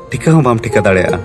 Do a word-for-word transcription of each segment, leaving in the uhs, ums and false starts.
ᱴᱷᱤᱠᱟᱹ ᱦᱚᱸ ᱵᱟᱢ ᱴᱷᱤᱠᱟᱹ ᱫᱟᱲᱮᱭᱟᱜᱼᱟ।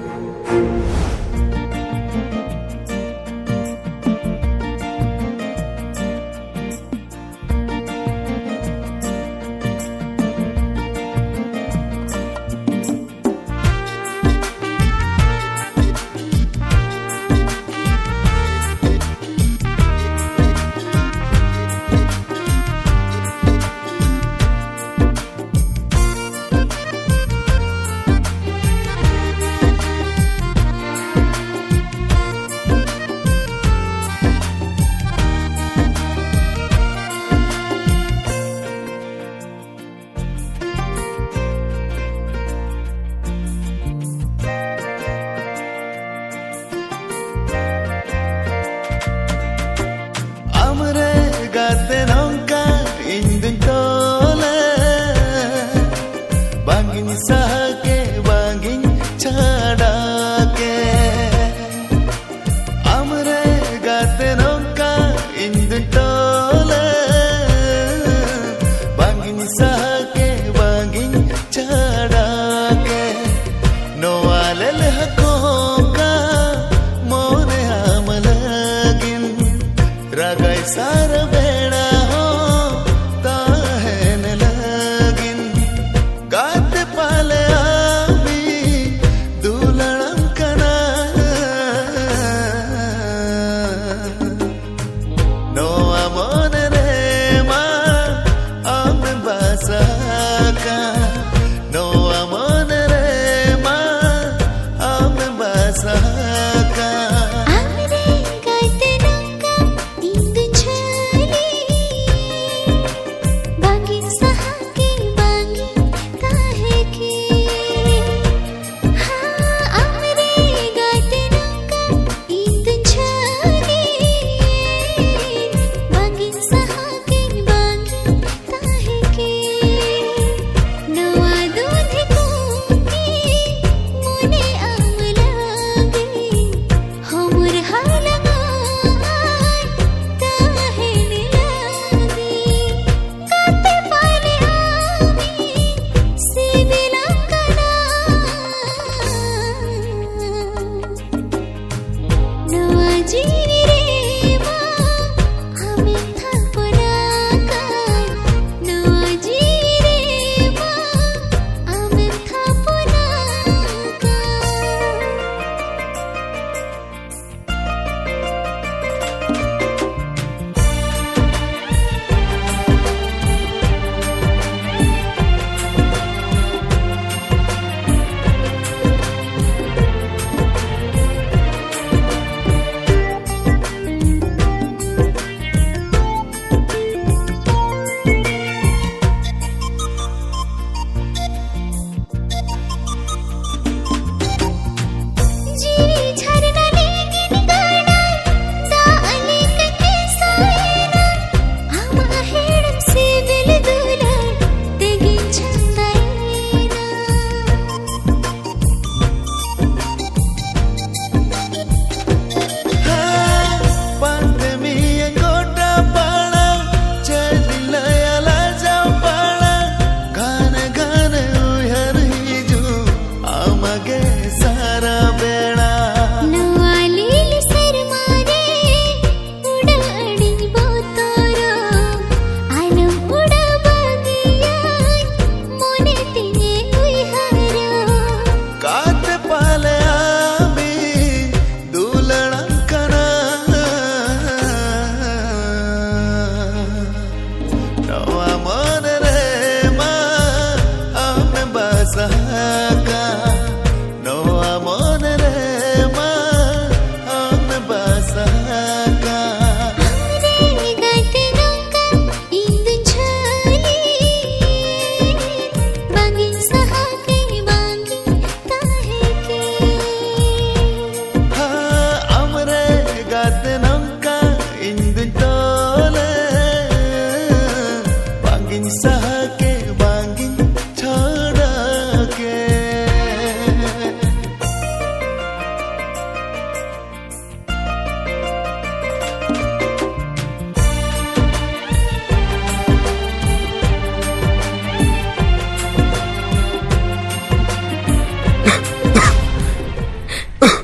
Sahake bangin chhada ke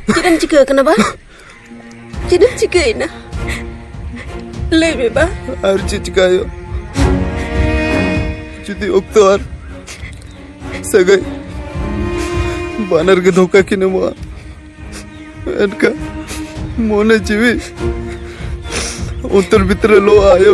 Chidam chika kana ba? Chidam chika ina. Lay me ba? Arci chika yo. Jadi oktor. Sagai. Banar ke धोखा किने मुआ. एनका मोने जीवी. उत्तर भीतर लो आयो.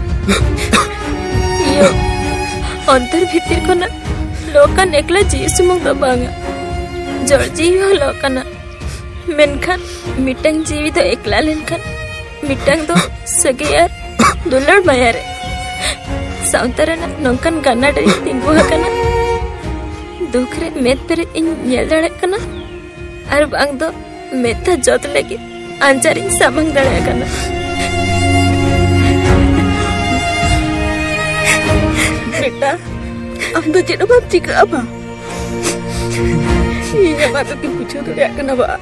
यो अंतर भीतर को ना लोकन एकला जीसु मुंग दबांगा. जड़ जीवी लोकना. मेनखान मिटंग जीवी तो एकला लेनखान. मिटंग तो सगे यार दुलर मायारे. साउंतरना नौकन गाना डरी तिंगु हकना. दुखरे मेत पर इन येल दड़े कना. अर बांग दो मेता जोत लेगी अंचारी सामंग दड़े कना. बेटा हम तो जेना बाप चिका apa? Iya matu ki pucuk tu dia kena ba.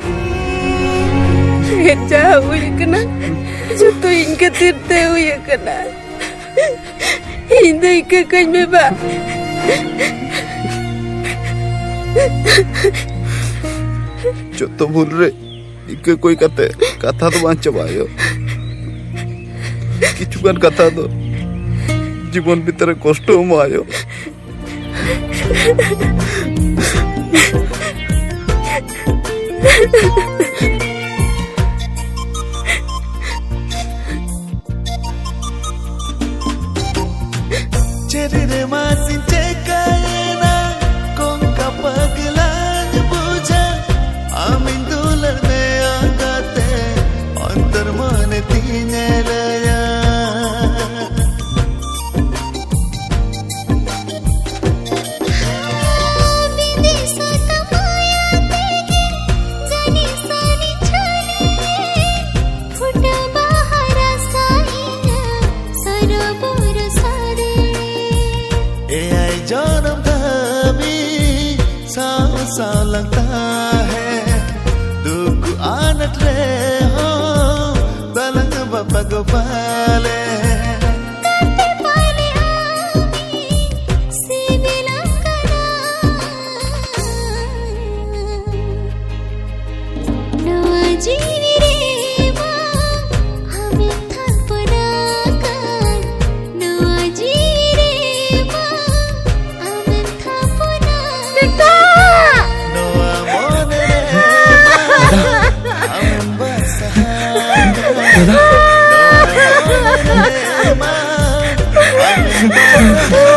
Jauh ya kena. Jutu ingat tirteu ya kena. Hindi ka kany me ba. Joto भूल रे इके कोई कते कथा तो बांच चबायो किचुकान कथा तो जीवन भीतर कष्ट मायो Cerita masih cekayana kong kapaglan buja amin dular ne agate antar mane tine laya सा लगता है दुख आनट ले हो बलंग बाबा गोपाले कते पाले आमी सिविलंगना नो जीवी रे मा हमें थपना कर नो जीवी रे मा हमें थपना बेटा दादा